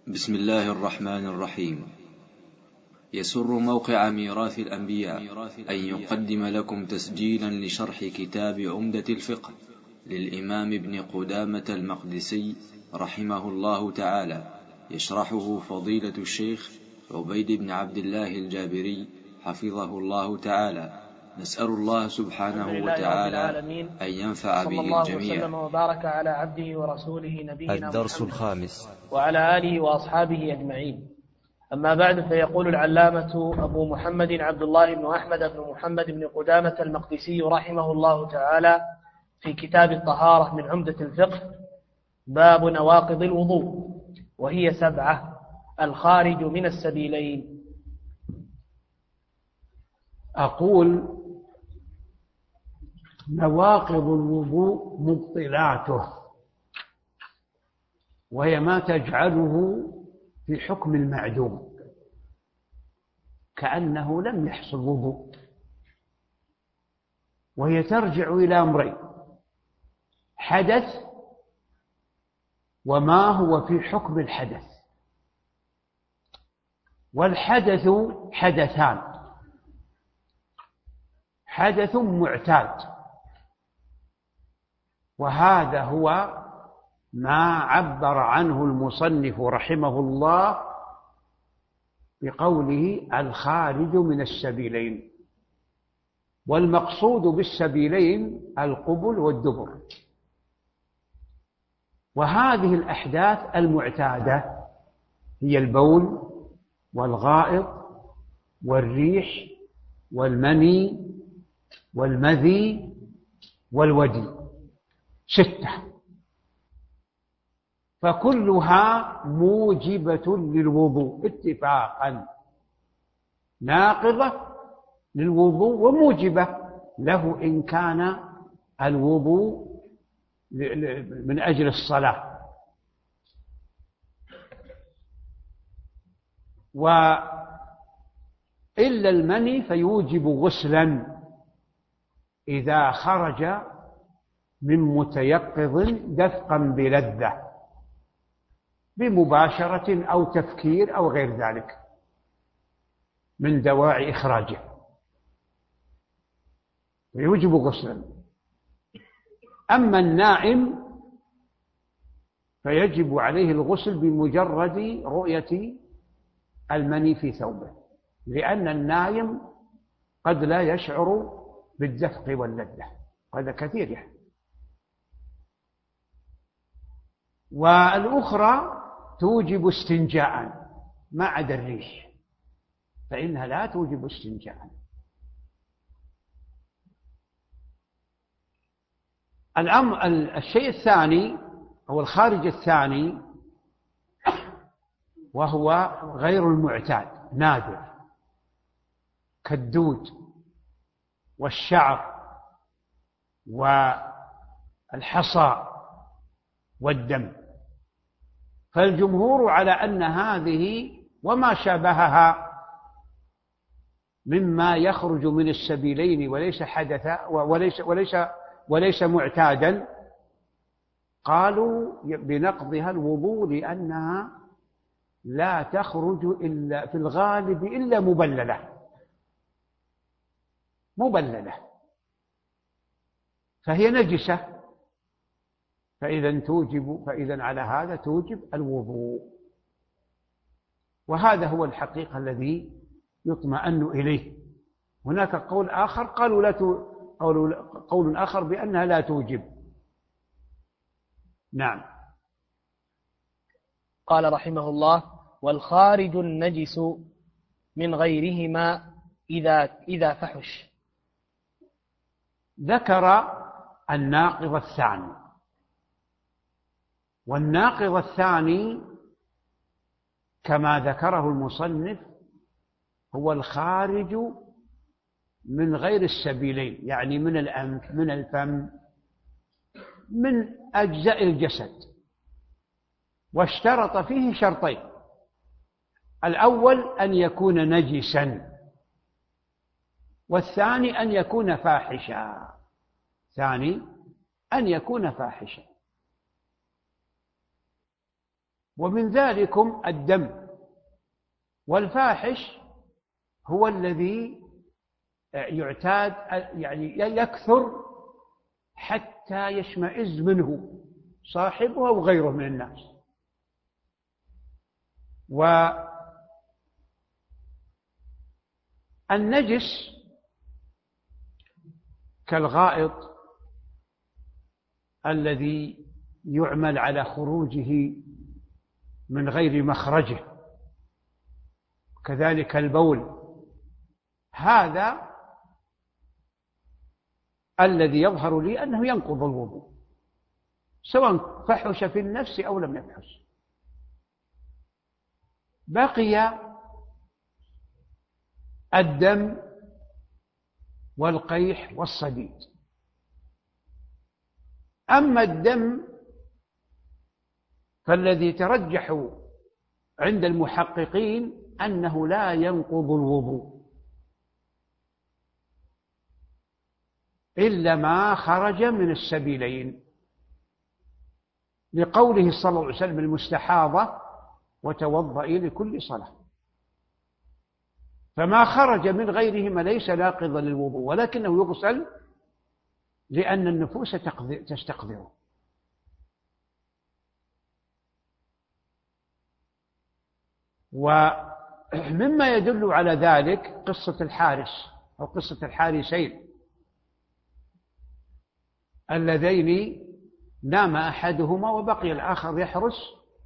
بسم الله الرحمن الرحيم. يسر موقع ميراث الأنبياء أن يقدم لكم تسجيلا لشرح كتاب عمدة الفقه للإمام ابن قدامة المقدسي رحمه الله تعالى، يشرحه فضيلة الشيخ عبيد بن عبد الله الجابري حفظه الله تعالى. نسأل الله سبحانه وتعالى أن ينفع به الجميع. صلى الله وسلم وبارك على عبده ورسوله نبينا الدرس محمد الخامس وعلى آله وأصحابه أجمعين. أما بعد، فيقول العلامة أبو محمد عبد الله بن أحمد بن محمد بن قدامة المقدسي رحمه الله تعالى في كتاب الطهارة من عمدة الفقه: باب نواقض الوضوء، وهي 7: الخارج من السبيلين. أقول: نواقض الوضوء مبطلاته، وهي ما تجعله في حكم المعدوم، كأنه لم يحصل وضوء. وهي ترجع إلى أمرين: حدث، وما هو في حكم الحدث. والحدث حدثان: حدث معتاد، وهذا هو ما عبر عنه المصنف رحمه الله بقوله الخارج من السبيلين. والمقصود بالسبيلين القبل والدبر. وهذه الأحداث المعتادة هي البول والغائط والريح والمني والمذي والودي، 6، فكلها موجبة للوضوء اتفاقا، ناقضة للوضوء وموجبة له إن كان الوضوء من أجل الصلاة. وإلا المني فيوجب غسلا إذا خرج من متيقظ دفقا بلذة بمباشرة أو تفكير أو غير ذلك من دواعي إخراجه، فيوجب غسلا. أما النائم فيجب عليه الغسل بمجرد رؤية المني في ثوبه، لأن النائم قد لا يشعر بالدفق واللذة، هذا كثير يعني. والأخرى توجب استنجاء ما عدا الريح، فإنها لا توجب استنجاء. الشيء الثاني أو الخارج الثاني وهو غير المعتاد، نادر، كالدود والشعر والحصى والدم. فالجمهور على أن هذه وما شابهها مما يخرج من السبيلين وليس حدثا وليس معتادا، قالوا بنقضها الوضوء، لأنها لا تخرج إلا في الغالب إلا مبللة، فهي نجسة، فإذا على هذا توجب الوضوء. وهذا هو الحقيقة الذي يطمئن إليه. هناك قول آخر قول آخر بأنها لا توجب. نعم. قال رحمه الله: والخارج النجس من غيرهما إذا فحش. ذكر الناقض الثاني، والناقض الثاني كما ذكره المصنف هو الخارج من غير السبيلين، يعني من الأنف، من الفم، من أجزاء الجسد. واشترط فيه شرطين: الأول أن يكون نجسا، والثاني أن يكون فاحشا. ومن ذلكم الدم. والفاحش هو الذي يعتاد يعني يكثر حتى يشمئز منه صاحبه أو غيره من الناس. والنجس كالغائط الذي يعمل على خروجه من غير مخرجه، كذلك البول، هذا الذي يظهر لي أنه ينقض الوضوء سواء فحش في النفس أو لم يفحش. بقي الدم والقيح والصديد. أما الدم فالذي ترجح عند المحققين أنه لا ينقض الوضوء إلا ما خرج من السبيلين، لقوله صلى الله عليه وسلم المستحاضة وتوضئي لكل صلاة. فما خرج من غيرهما ليس ناقضا للوضوء، ولكنه يغسل لأن النفوس تستقذره. ومما يدل على ذلك قصة الحارس أو قصة الحارسين اللذين نام أحدهما وبقي الآخر يحرس،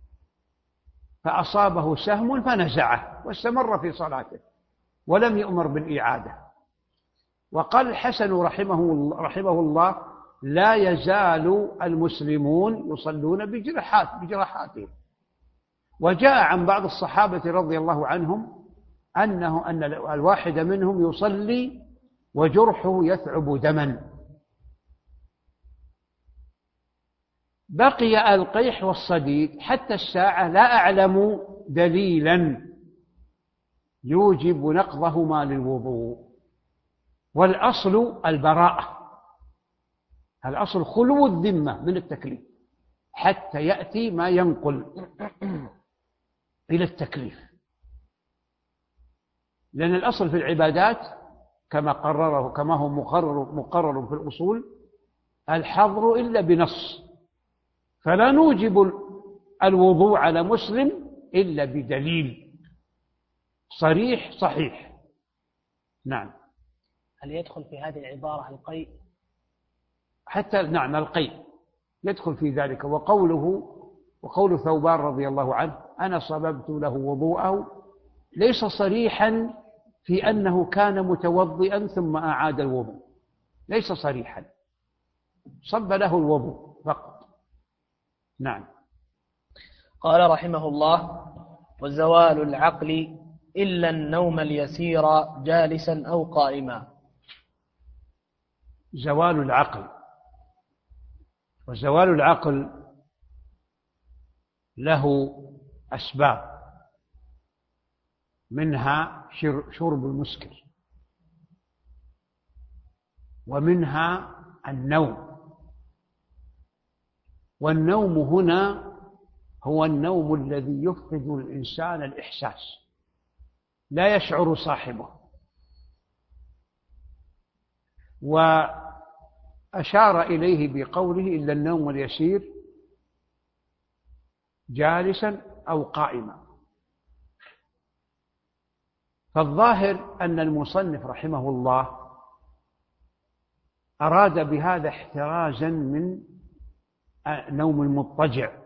فأصابه سهم فنزعه واستمر في صلاته ولم يؤمر بالإعادة. وقال الحسن رحمه الله: لا يزال المسلمون يصلون بجراحاتهم. وجاء عن بعض الصحابة رضي الله عنهم أن الواحد منهم يصلي وجرحه يثعب دما. بقي القيح والصديد حتى الساعة لا أعلم دليلا يوجب نقضهما للوضوء. والأصل البراءة، الأصل خلو الذمة من التكليف حتى يأتي ما ينقل إلى التكليف. لأن الأصل في العبادات كما هو مقرر في الأصول الحظر إلا بنص، فلا نوجب الوضوء على مسلم إلا بدليل صريح صحيح. نعم. هل يدخل في هذه العبارة القيء؟ حتى نعم القيء يدخل في ذلك. وقول ثوبان رضي الله عنه: أنا صببت له وضوءه، ليس صريحا في أنه كان متوضئا ثم أعاد الوضوء، ليس صريحا، صب له الوضوء فقط. نعم. قال رحمه الله: وزوال العقل إلا النوم اليسير جالسا أو قائما. زوال العقل، وزوال العقل له أسباب، منها شرب المسكر، ومنها النوم. والنوم هنا هو النوم الذي يفقد الإنسان الإحساس، لا يشعر صاحبه. وأشار إليه بقوله: إلا النوم اليسير جالسا أو قائما. فالظاهر أن المصنف رحمه الله أراد بهذا احترازا من نوم المضطجع،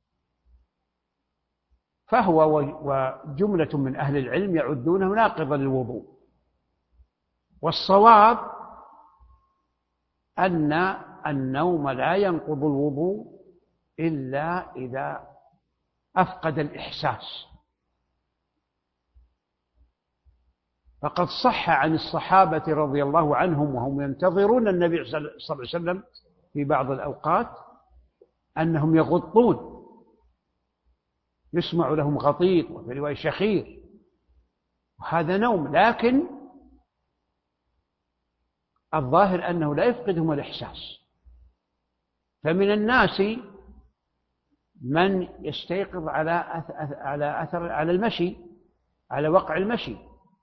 فهو وجملة من أهل العلم يعدونه ناقضا للوضوء. والصواب أن النوم لا ينقض الوضوء إلا إذا أفقد الإحساس. فقد صح عن الصحابة رضي الله عنهم وهم ينتظرون النبي صلى الله عليه وسلم في بعض الأوقات أنهم يغطون، يسمع لهم غطيط وفي رواية شخير، وهذا نوم، لكن الظاهر أنه لا يفقدهم الإحساس. فمن الناس من يستيقظ على المشي، على وقع المشي،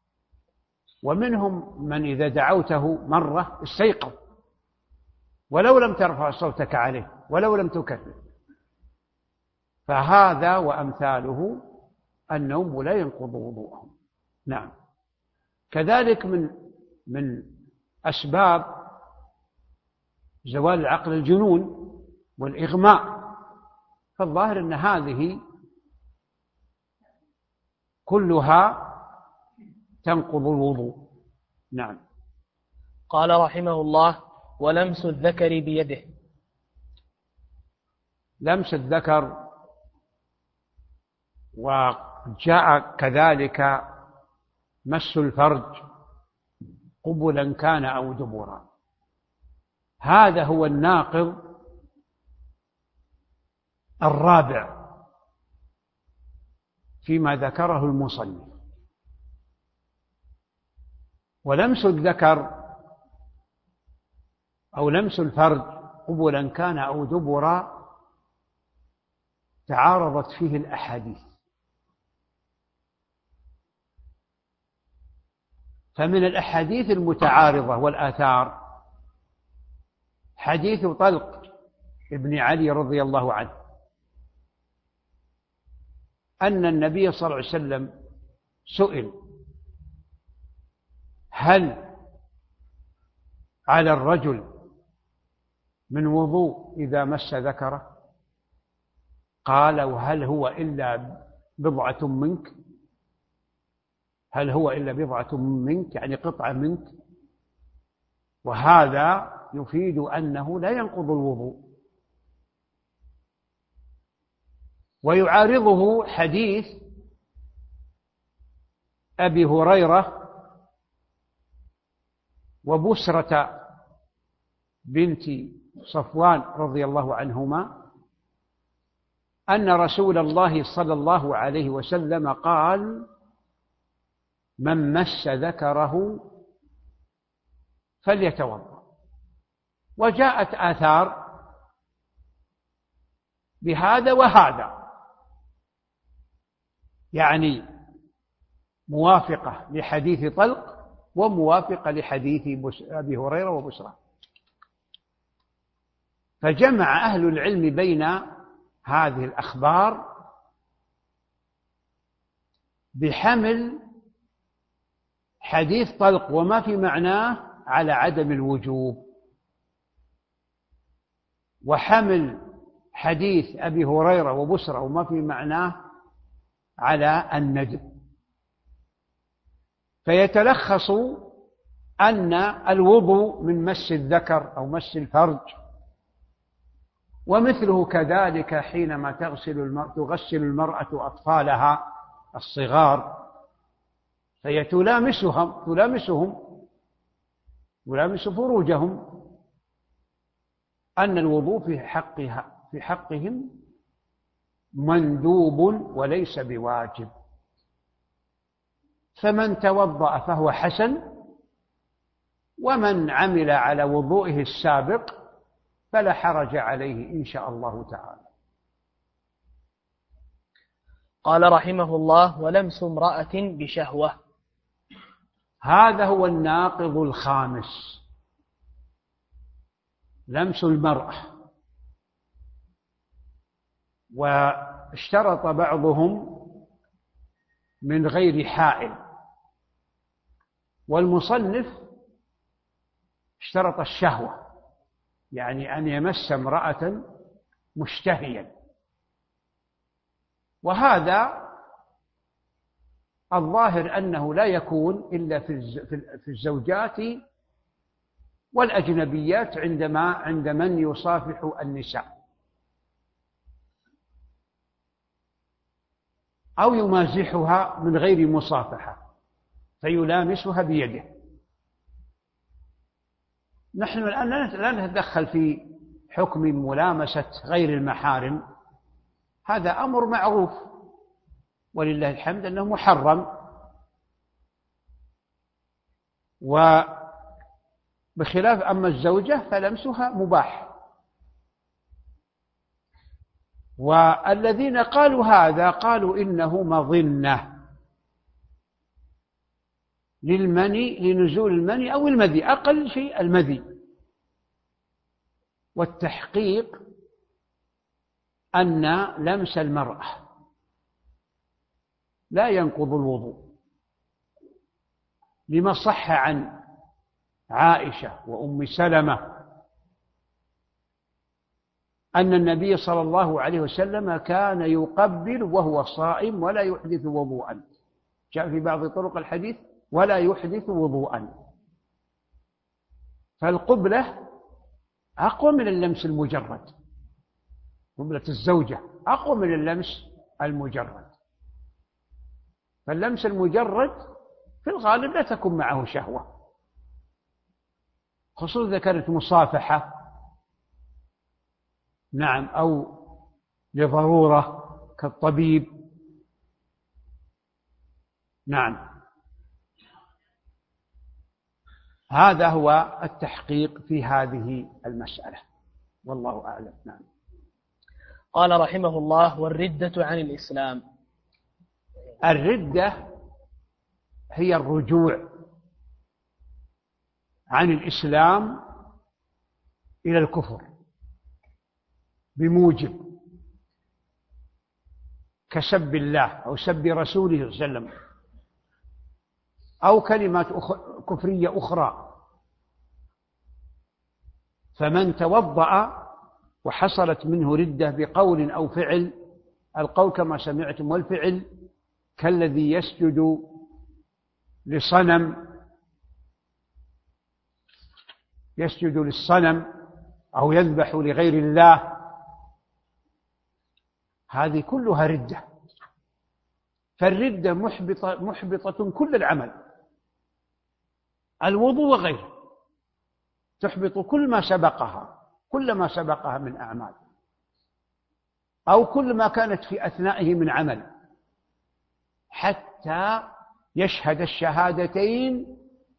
ومنهم من إذا دعوته مرة استيقظ ولو لم ترفع صوتك عليه ولو لم تكبر. فهذا وأمثاله النوم لا ينقض وضوءهم. نعم. كذلك من أسباب زوال العقل الجنون والإغماء، فالظاهر أن هذه كلها تنقض الوضوء. نعم. قال رحمه الله: ولمس الذكر بيده. لمس الذكر، وجاء كذلك مس الفرج قبلا كان أو دبرا. هذا هو الناقض الرابع فيما ذكره المصنف. ولمس الذكر أو لمس الفرج قبلا كان أو دبرا تعارضت فيه الأحاديث، فمن الأحاديث المتعارضة والآثار حديث طلق ابن علي رضي الله عنه أن النبي صلى الله عليه وسلم سئل: هل على الرجل من وضوء إذا مس ذكره؟ قال: وهل هو إلا بضعة منك؟ هل هو إلا بضعة منك، يعني قطعة منك؟ وهذا يفيد أنه لا ينقض الوضوء. ويعارضه حديث أبي هريرة وبسرة بنت صفوان رضي الله عنهما أن رسول الله صلى الله عليه وسلم قال: من مس ذكره فليتوضأ. وجاءت آثار بهذا وهذا، يعني موافقة لحديث طلق وموافقة لحديث أبي هريرة وبسرة. فجمع أهل العلم بين هذه الأخبار بحمل حديث طلق وما في معناه على عدم الوجوب، وحمل حديث أبي هريرة وبسرة وما في معناه على الندب. فيتلخص أن الوضوء من مس الذكر أو مس الفرج، ومثله كذلك حينما تغسل المرأة أطفالها الصغار فهي تلامس فروجهم، أن الوضوء في حقهم مندوب وليس بواجب. فمن توضأ فهو حسن، ومن عمل على وضوئه السابق فلا حرج عليه إن شاء الله تعالى. قال رحمه الله: ولمس امرأة بشهوة. هذا هو الناقض الخامس، لمس المرأة. واشترط بعضهم من غير حائل، والمصنف اشترط الشهوة، يعني أن يمس امرأة مشتهيا. وهذا الظاهر أنه لا يكون إلا في الزوجات والأجنبيات عند من يصافح النساء أو يمازحها من غير مصافحة فيلامسها بيده. نحن الآن لا نتدخل في حكم ملامسة غير المحارم، هذا أمر معروف ولله الحمد أنه محرم، وبخلاف أما الزوجة فلمسها مباح. والذين قالوا هذا قالوا إنه مظنة لنزول المني أو المذي، أقل شيء المذي. والتحقيق أن لمس المرأة لا ينقض الوضوء، لما صح عن عائشة وأم سلمة أن النبي صلى الله عليه وسلم كان يقبل وهو صائم ولا يحدث وضوءا، جاء في بعض طرق الحديث ولا يحدث وضوءا. فالقبلة أقوى من اللمس المجرد، قبلة الزوجة أقوى من اللمس المجرد. فاللمس المجرد في الغالب لا تكون معه شهوة، خصوصا إذا كانت مصافحة نعم أو لضرورة كالطبيب نعم. هذا هو التحقيق في هذه المسألة والله أعلم. نعم. قال رحمه الله: والردة عن الإسلام. الردة هي الرجوع عن الإسلام إلى الكفر بموجب كسب الله أو سب رسوله صلى الله عليه وسلم أو كلمات كفرية أخرى. فمن توضأ وحصلت منه ردة بقول أو فعل، القول كما سمعتم، والفعل كالذي يسجد لصنم، يسجد للصنم أو يذبح لغير الله، هذه كلها ردة. فالردة محبطة كل العمل، الوضوء وغيره، تحبط كل ما سبقها من أعمال، أو كل ما كانت في أثنائه من عمل، حتى يشهد الشهادتين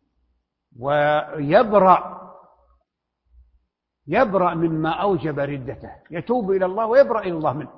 ويبرأ مما أوجب ردته، يتوب إلى الله ويبرأ إلى الله منه.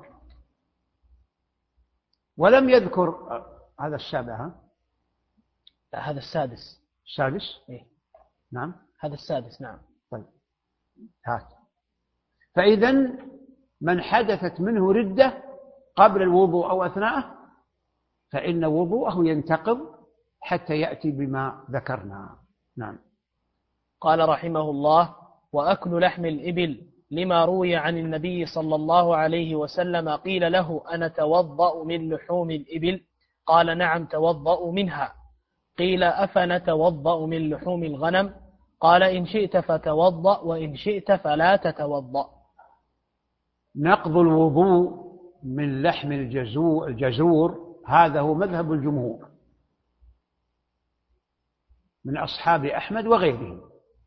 ولم يذكر هذا السابع، هذا السادس. السادس؟ إيه؟ نعم، هذا السادس. نعم. طيب، هات. فإذن من حدثت منه ردة قبل الوضوء أو أثناءه فإن وضوءه ينتقض حتى يأتي بما ذكرنا. نعم. قال رحمه الله: وأكل لحم الإبل، لما روي عن النبي صلى الله عليه وسلم قيل له: أنا توضأ من لحوم الإبل؟ قال: نعم توضأ منها. قيل: أفنتوضأ من لحوم الغنم؟ قال: إن شئت فتوضأ وإن شئت فلا تتوضأ. نقض الوضوء من لحم الجزور هذا هو مذهب الجمهور من أصحاب أحمد وغيرهم،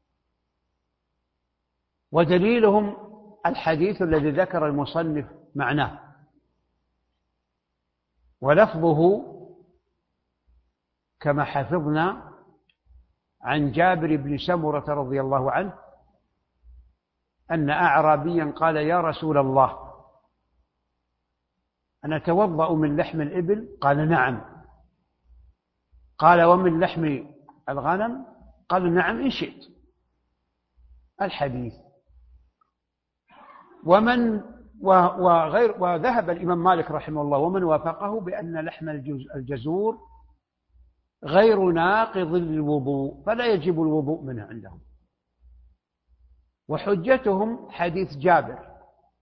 ودليلهم الحديث الذي ذكر المصنف معناه، ولفظه كما حفظنا عن جابر بن سمرة رضي الله عنه أن أعرابيا قال: يا رسول الله، أنا أتوضأ من لحم الإبل؟ قال: نعم. قال: ومن لحم الغنم؟ قال: نعم إن شئت. الحديث. وذهب الإمام مالك رحمه الله ومن وافقه بأن لحم الجزور غير ناقض للوضوء، فلا يجب الوضوء منه عندهم. وحجتهم حديث جابر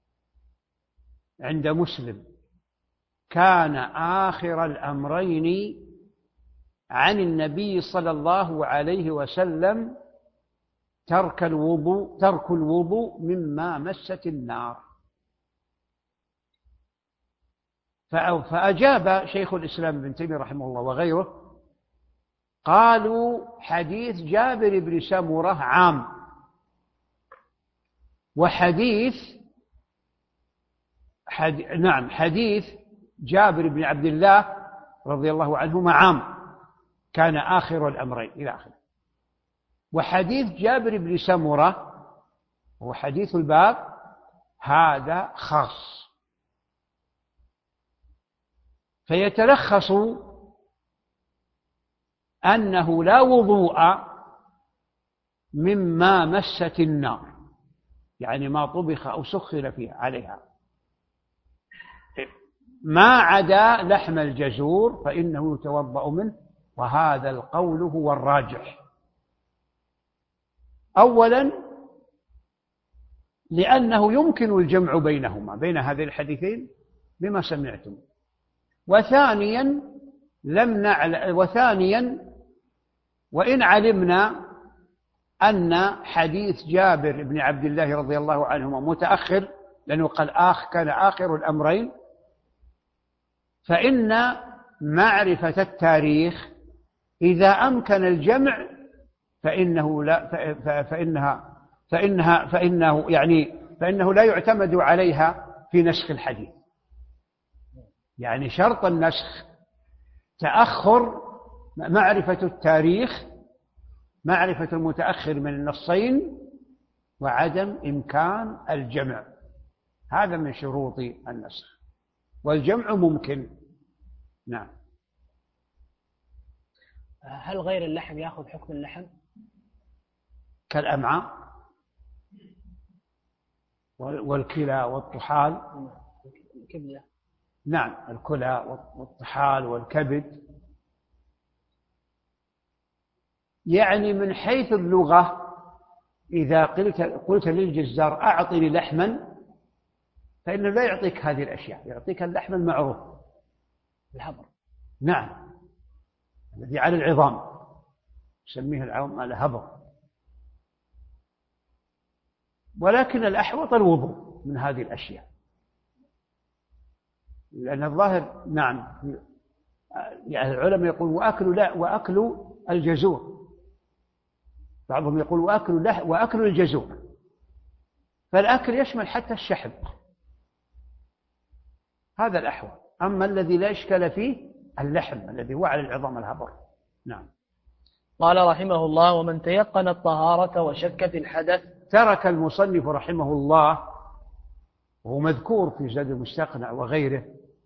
عند مسلم: كان آخر الأمرين عن النبي صلى الله عليه وسلم ترك الوضوء مما مست النار. فأجاب شيخ الإسلام ابن تيمية رحمه الله وغيره، قالوا: حديث جابر بن سمرة عام، وحديث جابر بن عبد الله رضي الله عنهما عام، كان آخر الأمرين إلى آخره. وحديث جابر بن سمرة هو حديث الباب، هذا خاص فيتلخص أنه لا وضوء مما مست النار، يعني ما طبخ أو سخر فيها عليها، ما عدا لحم الجزور فإنه يتوضأ منه، وهذا القول هو الراجح. أولا لأنه يمكن الجمع بينهما، بين هذين الحديثين بما سمعتم. وثانيا وإن علمنا أن حديث جابر بن عبد الله رضي الله عنهما متأخر، لأنه قال كان آخر الأمرين، فإن معرفة التاريخ إذا أمكن الجمع فإنه لا يعتمد عليها في نسخ الحديث. يعني شرط النسخ تأخر معرفة التاريخ، معرفة المتأخر من النصين، وعدم إمكان الجمع، هذا من شروط النسخ، والجمع ممكن. نعم. هل غير اللحم يأخذ حكم اللحم؟ كالأمعاء والكلى والطحال. الكبدة. نعم، الكلى والطحال والكبد. يعني من حيث اللغة إذا قلت للجزار أعطني لحما، فإنه لا يعطيك هذه الأشياء، يعطيك اللحم المعروف، الهبر. نعم، الذي على العظام، يسميه العظام الهبر. ولكن الأحوط الوضوء من هذه الأشياء، لأن الظاهر نعم، يعني العلماء يقول وأكل الجزور، بعضهم يقول وأكل الجزور، فالأكل يشمل حتى الشحم، هذا الأحوط. أما الذي لا إشكال فيه اللحم الذي هو على العظام الهبر. نعم. قال رحمه الله: ومن تيقن الطهارة وشك في الحدث. ترك المصنف رحمه الله، وهو مذكور في زاد المستقنع وغيره،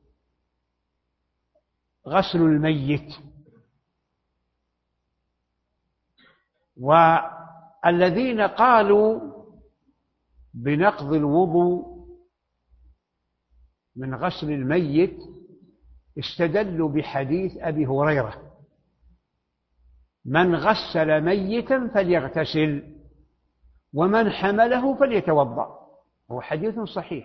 غسل الميت. والذين قالوا بنقض الوضوء من غسل الميت استدلوا بحديث أبي هريرة: من غسل ميتا فليغتسل ومن حمله فليتوضأ. هو حديث صحيح،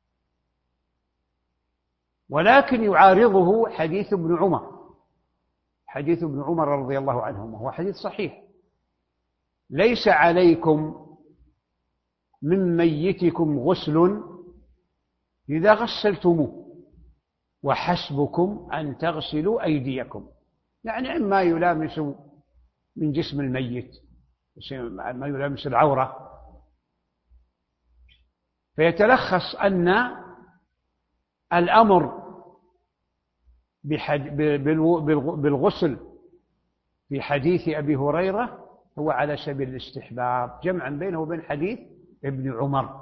ولكن يعارضه حديث ابن عمر، حديث ابن عمر رضي الله عنهما، هو حديث صحيح: ليس عليكم من ميتكم غسل إذا غسلتموه، وحسبكم أن تغسلوا أيديكم. يعني عما يلامس من جسم الميت، ما يلامس العورة. فيتلخص أن الأمر بالغسل في حديث أبي هريرة هو على سبيل الاستحباب، جمعا بينه وبين حديث ابن عمر.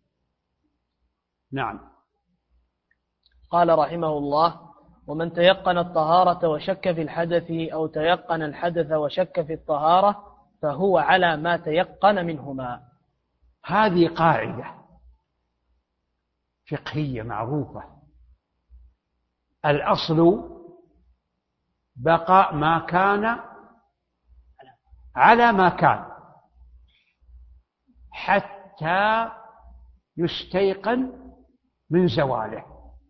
نعم. قال رحمه الله: ومن تيقن الطهارة وشك في الحدث، أو تيقن الحدث وشك في الطهارة، فهو على ما تيقن منهما. هذه قاعدة فقهية معروفة: الأصل بقاء ما كان على ما كان حتى يستيقن من زواله.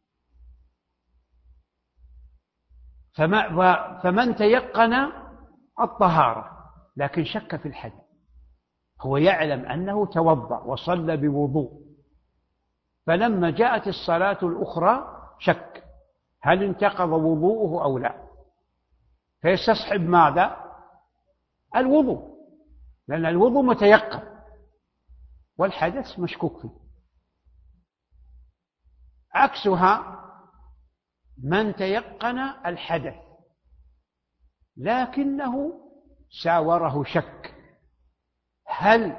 فمن تيقن الطهارة لكن شك في الحدث، هو يعلم أنه توضأ وصلى بوضوء، فلما جاءت الصلاة الأخرى شك هل انتقض وضوءه أو لا، فيستصحب ماذا؟ الوضوء، لأن الوضوء متيقن والحدث مشكوك فيه. عكسها من تيقن الحدث لكنه ساوره شك هل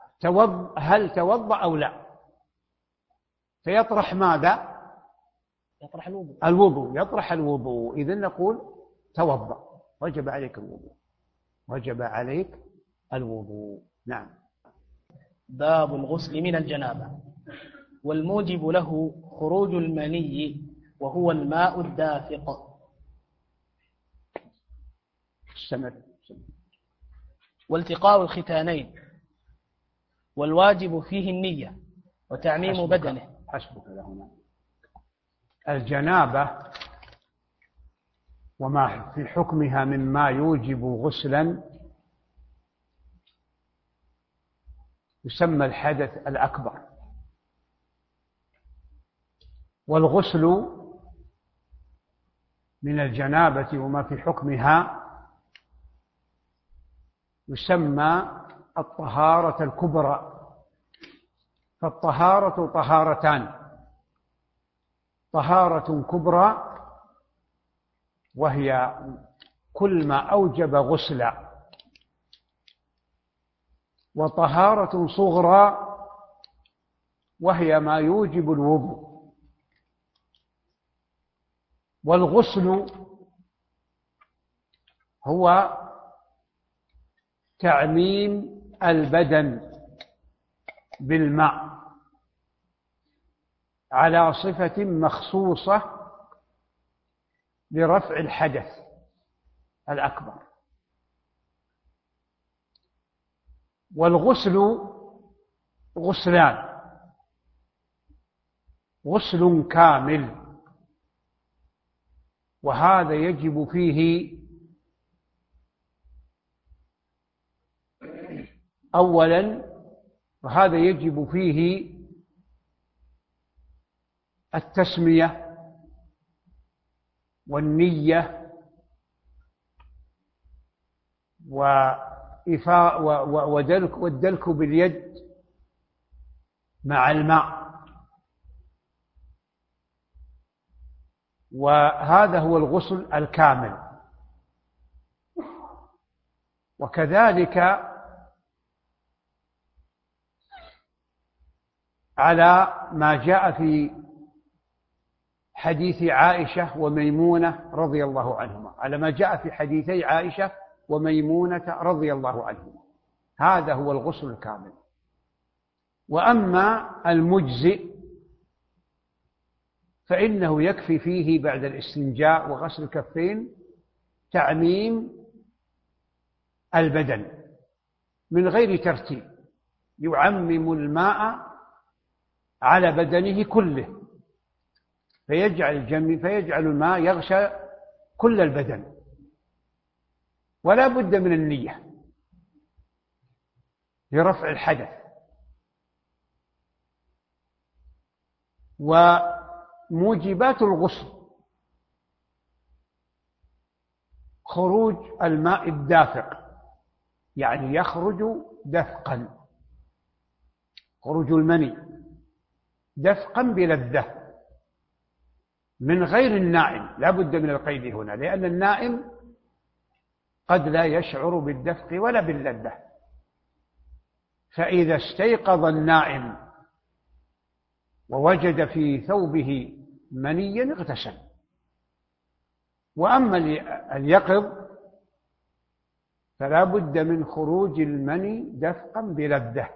توضأ أو لا، فيطرح ماذا؟ يطرح الوضوء. الوضوء يطرح الوضوء، إذن نقول توضأ، وجب عليك الوضوء، وجب عليك الوضوء. نعم. باب الغسل من الجنابة. والموجب له خروج المني وهو الماء الدافق. استمر. والتقاء الختانين. والواجب فيه النية وتعميم بدنه. حسبك هنا. الجنابة وما في حكمها مما يوجب غسلا يسمى الحدث الأكبر، والغسل من الجنابة وما في حكمها يسمى الطهارة الكبرى. فالطهارة طهارتان: طهارة كبرى وهي كل ما أوجب غسلا، وطهارة صغرى وهي ما يوجب الوضوء. والغسل هو تعميم البدن بالماء على صفة مخصوصة لرفع الحدث الأكبر. والغسل غسلان: غسل كامل، وهذا يجب فيه أولا، وهذا يجب فيه التسمية والنية والدلك باليد مع الماء، وهذا هو الغسل الكامل. وكذلك على ما جاء في حديث عائشة وميمونة رضي الله عنهما، على ما جاء في حديثي عائشة وميمونة رضي الله عنهما، هذا هو الغسل الكامل. وأما المجزئ فإنه يكفي فيه بعد الاستنجاء وغسل الكفين تعميم البدن من غير ترتيب، يعمم الماء على بدنه كله، فيجعل الماء يغشى كل البدن، ولا بد من النية لرفع الحدث. وموجبات الغسل: خروج الماء الدافق، يعني يخرج دفقا، خروج المني دفقا بلذة من غير النائم. لا بد من القيد هنا، لأن النائم قد لا يشعر بالدفق ولا باللذة، فإذا استيقظ النائم ووجد في ثوبه منيا اغتسل. وأما اليقظ فلا بد من خروج المني دفقا بلذة.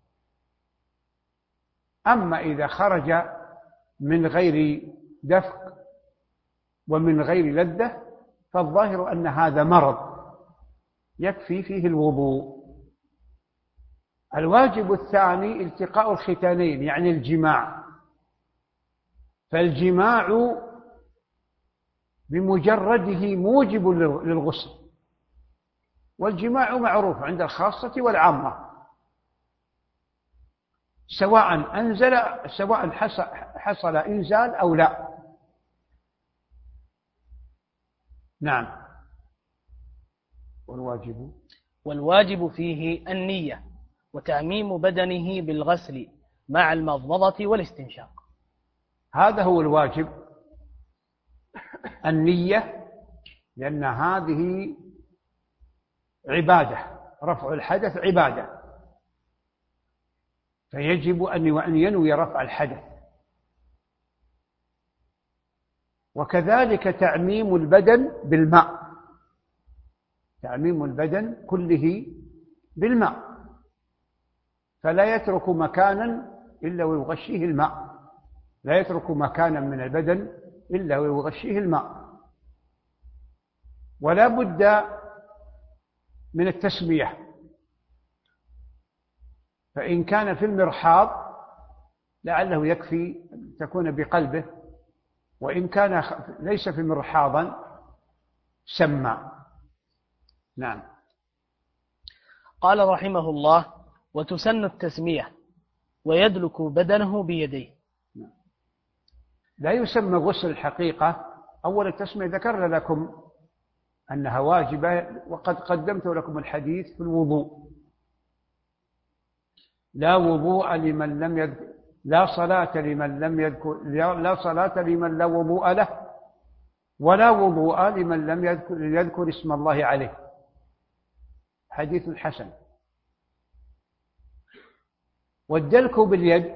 أما إذا خرج من غير دفق ومن غير لذة فالظاهر أن هذا مرض يكفي فيه الوضوء. الواجب الثاني التقاء الختانين، يعني الجماع. فالجماع بمجرده موجب للغسل، والجماع معروف عند الخاصة والعامة، سواء حصل إنزال أو لا. نعم. والواجب فيه النية وتعميم بدنه بالغسل مع المضمضة والاستنشاق. هذا هو الواجب، النية، لأن هذه عبادة، رفع الحدث عبادة، فيجب أن ينوي رفع الحدث. وكذلك تعميم البدن بالماء، تعميم البدن كله بالماء، فلا يترك مكانا إلا ويغشيه الماء، لا يترك مكانا من البدن إلا ويغشيه الماء. ولا بد من التسمية، فإن كان في المرحاض لعله يكفي تكون بقلبه، وإن كان ليس في مرحاضا سمى. نعم. قال رحمه الله: وتسن التسمية ويدلك بدنه بيديه. لا يسمى غسل الحقيقة. أول التسمية ذكرنا لكم أنها واجبة، وقد قدمت لكم الحديث في الوضوء: لا وضوء لمن لم يذكر، لا صلاة لمن لم يذكر، لا صلاة لمن لا وضوء له، ولا وضوء لمن لم يذكر اسم الله عليه. حديث حسن. والدلك باليد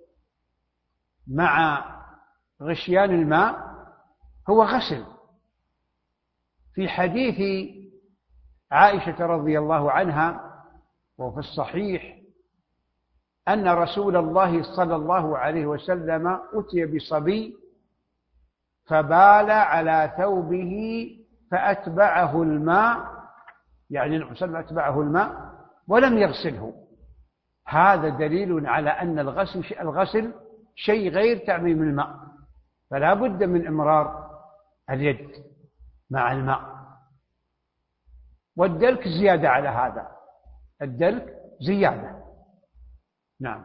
مع غشيان الماء هو غسل. في حديث عائشة رضي الله عنها وفي الصحيح أن رسول الله صلى الله عليه وسلم أتي بصبي فبال على ثوبه فأتبعه الماء، يعني النبي أتبعه الماء ولم يغسله. هذا دليل على أن الغسل شيء غير تعميم الماء، فلا بد من إمرار اليد مع الماء. والدلك زيادة على هذا، الدلك زيادة. نعم.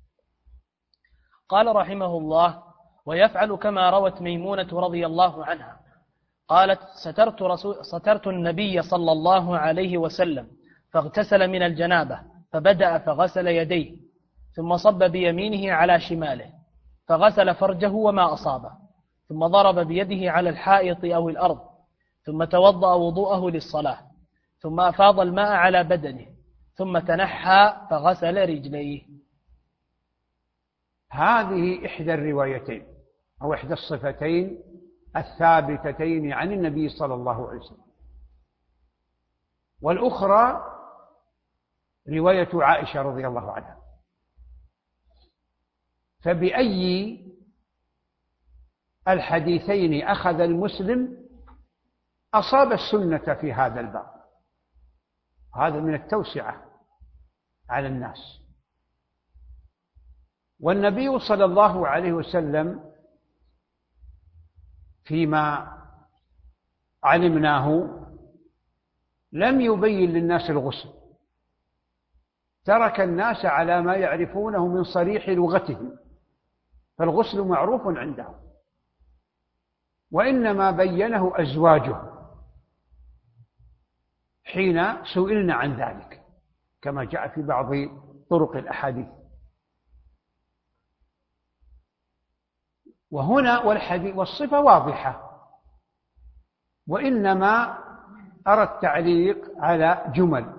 قال رحمه الله: ويفعل كما روت ميمونة رضي الله عنها قالت: سترت النبي صلى الله عليه وسلم فاغتسل من الجنابة، فبدأ فغسل يديه، ثم صب بيمينه على شماله، فغسل فرجه وما أصابه، ثم ضرب بيده على الحائط أو الأرض، ثم توضأ وضوءه للصلاة، ثم أفاض الماء على بدنه، ثم تنحى فغسل رجليه. هذه إحدى الروايتين أو إحدى الصفتين الثابتتين عن النبي صلى الله عليه وسلم. والأخرى رواية عائشة رضي الله عنها. فبأي الحديثين أخذ المسلم أصاب السنة في هذا الباب. هذا من التوسعة على الناس. والنبي صلى الله عليه وسلم فيما علمناه لم يبين للناس الغسل، ترك الناس على ما يعرفونه من صريح لغتهم، فالغسل معروف عندهم، وإنما بينه أزواجه حين سئلنا عن ذلك، كما جاء في بعض طرق الأحاديث. وهنا والصفة واضحة، وإنما أرى التعليق على جمل.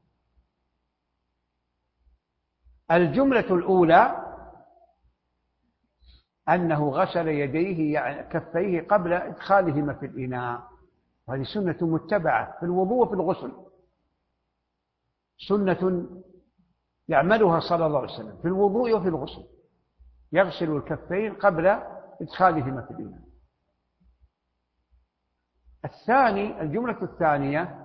الجملة الأولى أنه غسل يديه يعني كفيه قبل إدخالهما في الإناء، وهذه سنة متبعة في الوضوء وفي الغسل، سنة يعملها صلى الله عليه وسلم في الوضوء وفي الغسل، يغسل الكفين قبل إدخالهما في الإناء. الثاني، الجملة الثانية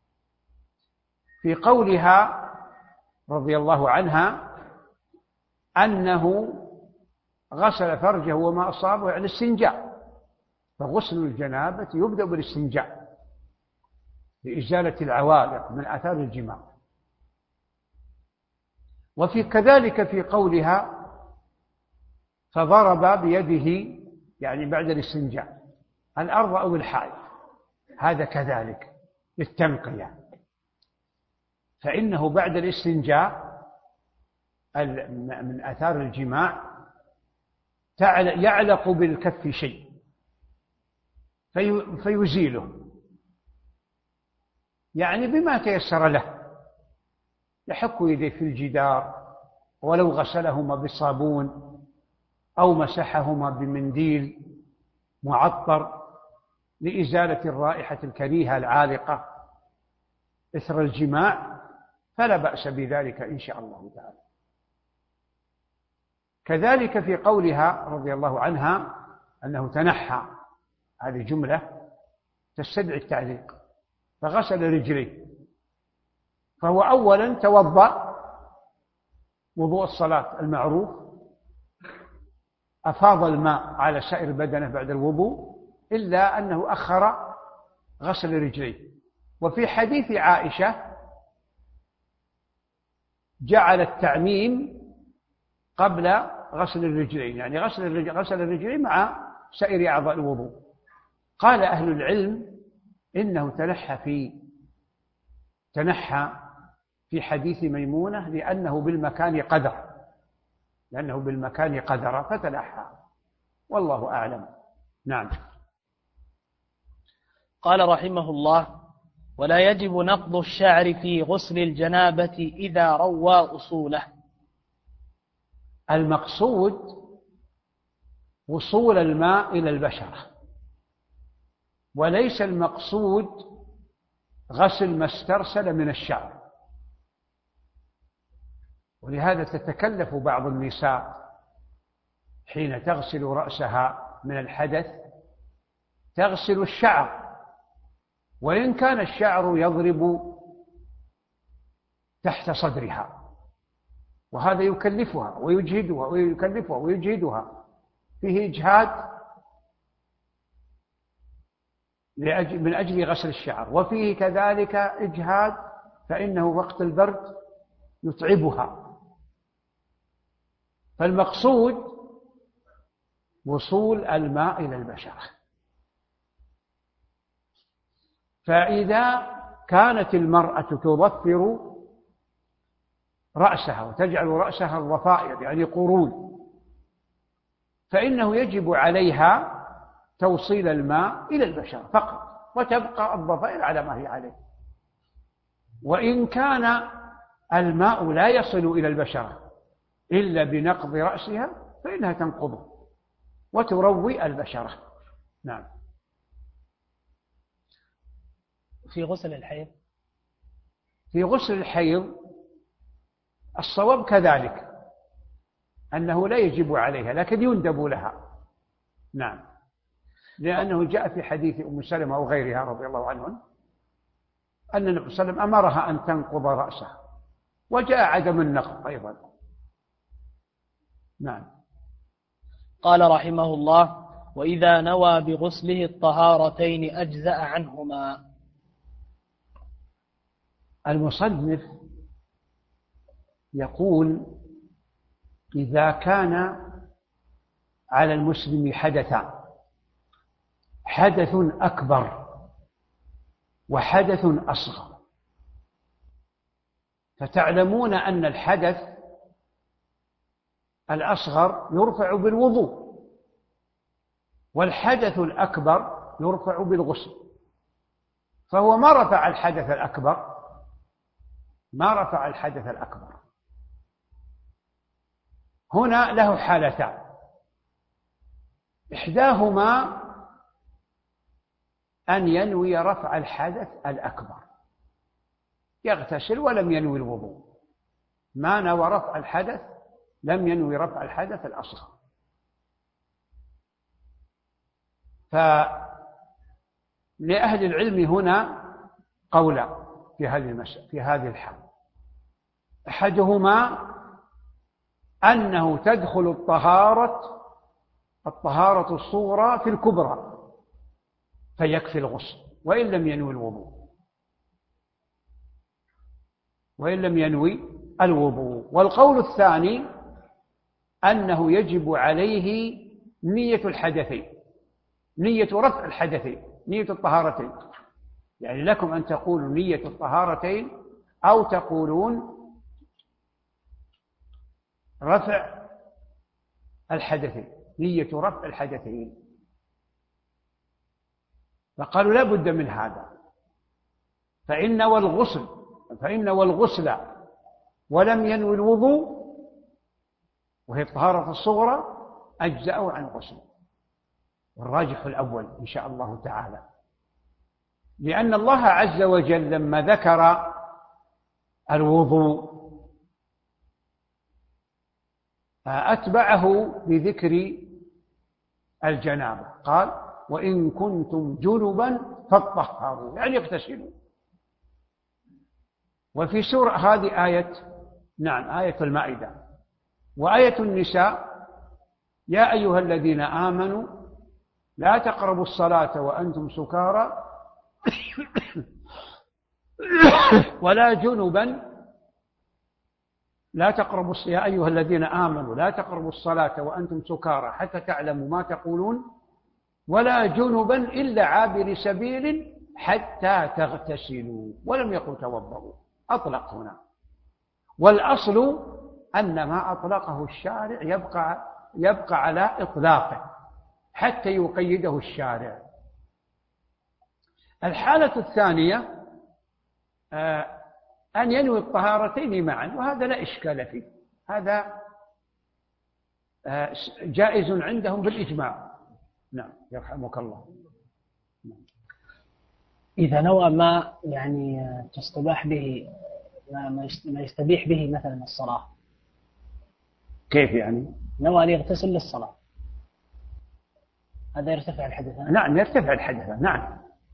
في قولها رضي الله عنها أنه غسل فرجه وما أصابه على الاستنجاء، فغسل الجنابة يبدأ بالاستنجاء لإزالة العوائق من آثار الجماع. وفي كذلك في قولها فضرب بيده يعني بعد الاستنجاء الأرض أو الحائط، هذا كذلك للتنقية، فإنه بعد الاستنجاء من آثار الجماع يعلق بالكف شيء فيزيله، يعني بما تيسر له، يحك يديه في الجدار، ولو غسلهما بالصابون أو مسحهما بمنديل معطر لإزالة الرائحة الكريهة العالقة إثر الجماع، فلا بأس بذلك إن شاء الله تعالى. كذلك في قولها رضي الله عنها أنه تنحى، هذه جملة تستدعي التعليق، فغسل رجليه، فهو أولا توضأ وضوء الصلاة المعروف، أفاض الماء على سائر بدنه بعد الوضوء، إلا أنه أخر غسل رجليه. وفي حديث عائشة جعل التعميم قبل غسل الرجلين، يعني غسل الرجلين مع سائر أعضاء الوضوء. قال أهل العلم إنه تنحى في حديث ميمونة لأنه بالمكان قدر فتنحى، والله أعلم. نعم. قال رحمه الله: ولا يجب نقض الشعر في غسل الجنابة إذا روى أصوله. المقصود وصول الماء إلى البشرة، وليس المقصود غسل ما استرسل من الشعر. ولهذا تتكلف بعض النساء حين تغسل رأسها من الحدث تغسل الشعر، وإن كان الشعر يضرب تحت صدرها، وهذا يكلفها ويجهدها، فيه إجهاد من أجل غسل الشعر، وفيه كذلك إجهاد فإنه وقت البرد يتعبها. فالمقصود وصول الماء إلى البشرة. فإذا كانت المرأة تضفر رأسها وتجعل رأسها الضفائر يعني قرون، فإنه يجب عليها توصيل الماء إلى البشرة فقط، وتبقى الضفائر على ما هي عليه. وإن كان الماء لا يصل إلى البشرة إلا بنقض رأسها فإنها تنقضه وتروي البشرة. نعم. في غسل الحيض، في غسل الحيض الصواب كذلك أنه لا يجب عليها لكن يندب لها. نعم، لأنه جاء في حديث أم سلمة وغيرها رضي الله عنهن أن النبي صلى الله عليه وسلم أمرها أن تنقض رأسها، وجاء عدم النقض أيضا. نعم. قال رحمه الله: وإذا نوى بغسله الطهارتين أجزأ عنهما. المصنف يقول: إذا كان على المسلم حدثان، حدث أكبر وحدث أصغر، فتعلمون أن الحدث الأصغر يرفع بالوضوء، والحدث الأكبر يرفع بالغسل، فهو ما رفع الحدث الأكبر. هنا له حالتان: إحداهما أن ينوي رفع الحدث الأكبر، يغتسل ولم ينوي الوضوء، ما نوى رفع الحدث، لم ينوي رفع الحدث الأصغر. فلأهل العلم هنا قولا في هذه الحال: أحدهما أنه تدخل الطهارة الصغرى في الكبرى فيكفي الغسل وإن لم ينوي الوضوء. والقول الثاني أنه يجب عليه نية الحدثين، نية رفع الحدثين، نية الطهارتين. يعني لكم أن تقولوا نية الطهارتين أو تقولون رفع الحدثين، نية رفع الحدثين. فقالوا لا بد من هذا، فإن والغسل ولم ينوي الوضوء وهي الطهارة الصغرى أجزأوا عن الغسل. والراجح الأول إن شاء الله تعالى، لأن الله عز وجل لما ذكر الوضوء أتبعه بذكر الجنابة، قال وإن كنتم جنبا فاطهروا، يعني اغتسلوا. وفي سورة هذه آية المائدة. وآية النساء يا أيها الذين آمنوا لا تقربوا الصلاة وأنتم سكارى ولا جنبا يا أيها الذين آمنوا لا تقربوا الصلاة وأنتم سكارى حتى تعلموا ما تقولون ولا جنبا إلا عابر سبيل حتى تغتسلوا، ولم يقل توضؤوا، أطلق هنا. والأصل أن ما أطلقه الشارع يبقى على إطلاقه حتى يقيده الشارع. الحالة الثانية أن ينوي الطهارتين معا، وهذا لا إشكال فيه، هذا جائز عندهم بالإجماع. نعم يرحمك الله. إذا نوى ما يعني تصطبح به ما يستبيح به مثلا الصلاة، كيف يعني؟ نوى أن يغتسل للصلاة، هذا يرتفع الحدث؟ نعم يرتفع الحدث. نعم.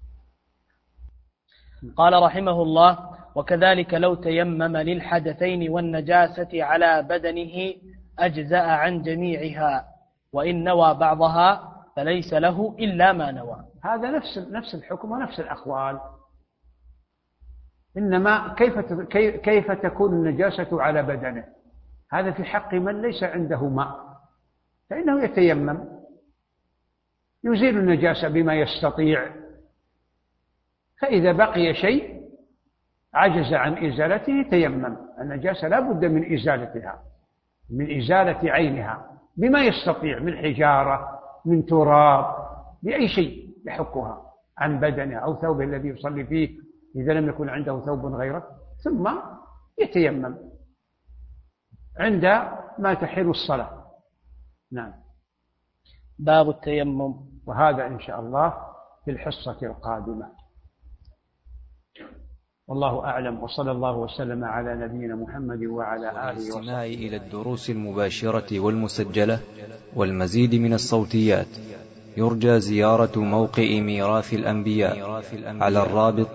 قال رحمه الله: وكذلك لو تيمم للحدثين والنجاسة على بدنه أجزأ عن جميعها، وإن نوى بعضها فليس له إلا ما نوى. هذا نفس الحكم ونفس الأقوال، إنما كيف تكون النجاسة على بدنه؟ هذا في حق من ليس عنده ماء، فإنه يتيمم يزيل النجاسة بما يستطيع، فإذا بقي شيء عجز عن إزالته تيمم. النجاسة لا بد من إزالتها، من إزالة عينها بما يستطيع، من حجارة، من تراب، بأي شيء يحكها عن بدنه أو ثوبه الذي يصلي فيه إذا لم يكن عنده ثوب غيره، ثم يتيمم عند ما تحل الصلاة. نعم. باب التيمم، وهذا إن شاء الله في الحصة القادمة. والله أعلم، وصلى الله وسلم على نبينا محمد وعلى آله وصحبه. والاستماع إلى الدروس المباشرة والمسجلة والمزيد من الصوتيات يرجى زيارة موقع ميراث الأنبياء على الرابط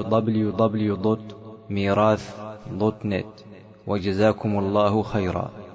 www.mirath.net. وجزاكم الله خيرا.